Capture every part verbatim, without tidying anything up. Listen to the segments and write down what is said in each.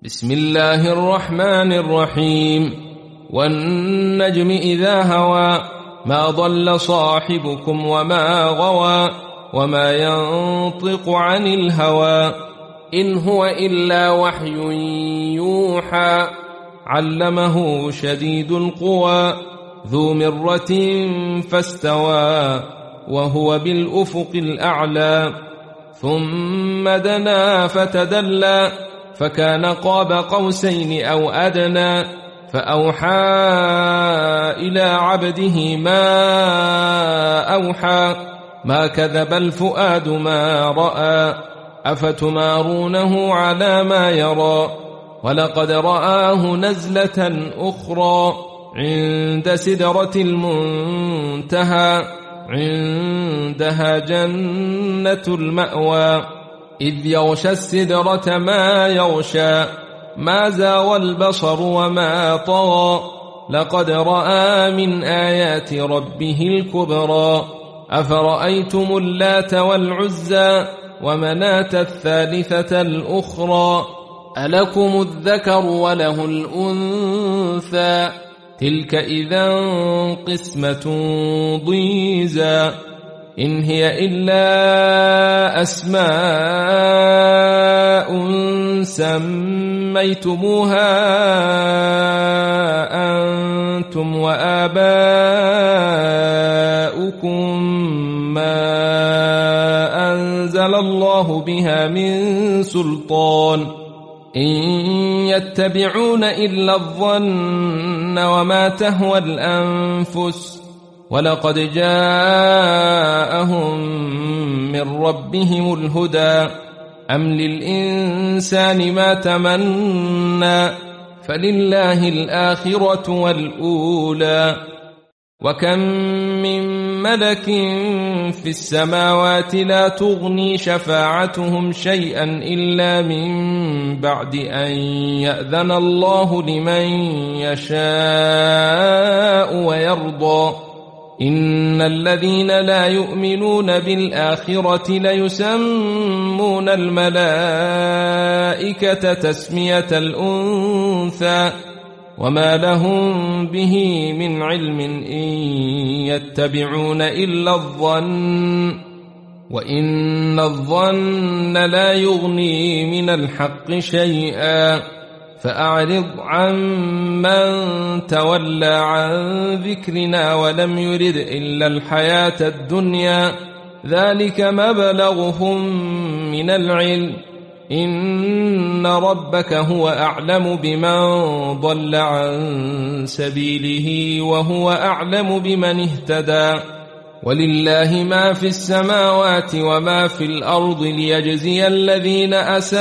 بسم الله الرحمن الرحيم والنجم إذا هوى ما ضل صاحبكم وما غوى وما ينطق عن الهوى إن هو إلا وحي يوحى علمه شديد القوى ذو مرة فاستوى وهو بالأفق الأعلى ثم دنا فتدلى فكان قاب قوسين أو أدنى فأوحى إلى عبده ما أوحى ما كذب الفؤاد ما رأى أفتمارونه على ما يرى ولقد رآه نزلة أخرى عند سدرة المنتهى عندها جنة المأوى إذ يغشى السدرة ما يغشى ما زاوى البصر وما طغى لقد رأى من آيات ربه الكبرى أفرأيتم اللات والعزى ومناة الثالثة الأخرى ألكم الذكر وله الأنثى تلك إذا قسمة ضيزى إن هي إلا أسماء سميتموها أنتم وآباؤكم ما أنزل الله بها من سلطان إن يتبعون إلا الظن وما تهوى الأنفس ولقد جاءهم من ربهم الهدى أم للإنسان ما تمنى فلله الآخرة والأولى وكم من ملك في السماوات لا تغني شفاعتهم شيئا إلا من بعد أن يأذن الله لمن يشاء ويرضى إن الذين لا يؤمنون بالآخرة ليسمون الملائكة تسمية الأنثى وما لهم به من علم إن يتبعون إلا الظن وإن الظن لا يغني من الحق شيئا فأعرض عن من تولى عن ذكرنا ولم يرد إلا الحياة الدنيا ذلك مبلغهم من العلم إن ربك هو أعلم بمن ضل عن سبيله وهو أعلم بمن اهتدى ولله ما في السماوات وما في الأرض ليجزي الذين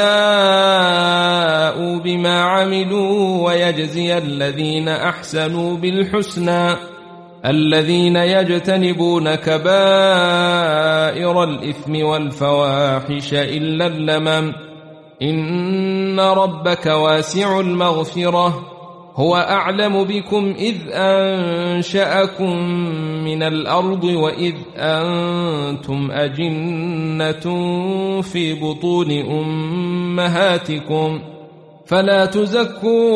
أساءوا بما عملوا ويجزي الذين أحسنوا بالحسنى الذين يجتنبون كبائر الإثم والفواحش إلا اللمم إن ربك واسع المغفرة هو أعلم بكم إذ أنشأكم من الأرض وإذ أنتم أجنة في بطون أمهاتكم فلا تزكوا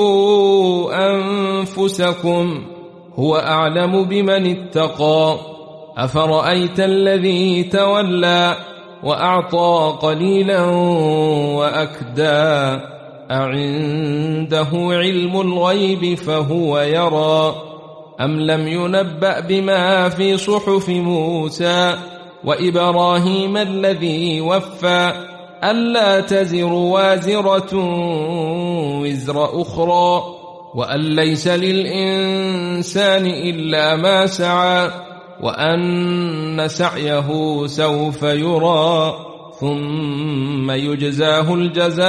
أنفسكم هو أعلم بمن اتقى أفرأيت الذي تولى وأعطى قليلا وأكدى أعنده علم الغيب فهو يرى أم لم ينبأ بما في صحف موسى وإبراهيم الذي وفى ألا تزر وازرة وزر أخرى وأن ليس للإنسان إلا ما سعى وأن سعيه سوف يرى ثم يجزاه الجزاء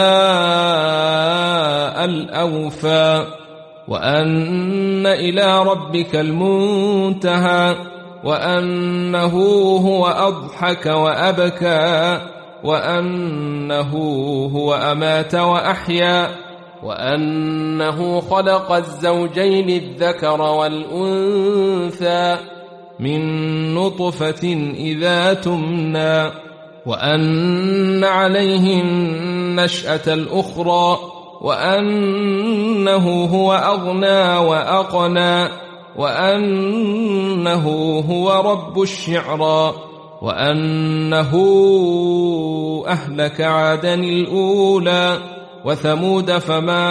الأوفى وأن إلى ربك المنتهى وأنه هو أضحك وأبكى وأنه هو أمات وأحيا وأنه خلق الزوجين الذكر والأنثى من نطفة إذا تمنى وأن عليه النشأة الأخرى وأنه هو أغنى وأقنى وأنه هو رب الشعرى وأنه أهلك عادا الأولى وثمود فما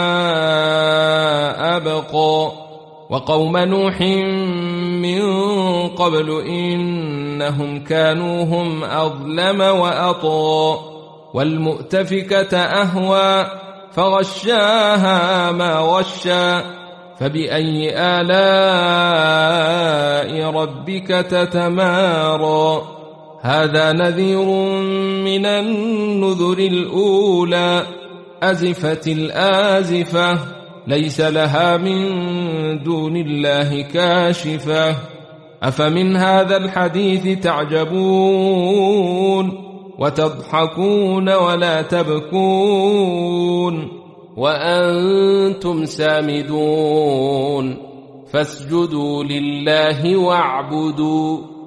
أبقى وقوم نوح من قبل إنهم كانوا هم أظلم وأطغى والمؤتفكة أهوى فغشاها ما غشى فبأي آلاء ربك تتمارى هذا نذير من النذر الأولى أزفت الآزفة ليس لها من دون الله كاشفة أفمن هذا الحديث تعجبون وتضحكون ولا تبكون وأنتم سامدون فاسجدوا لله واعبدوا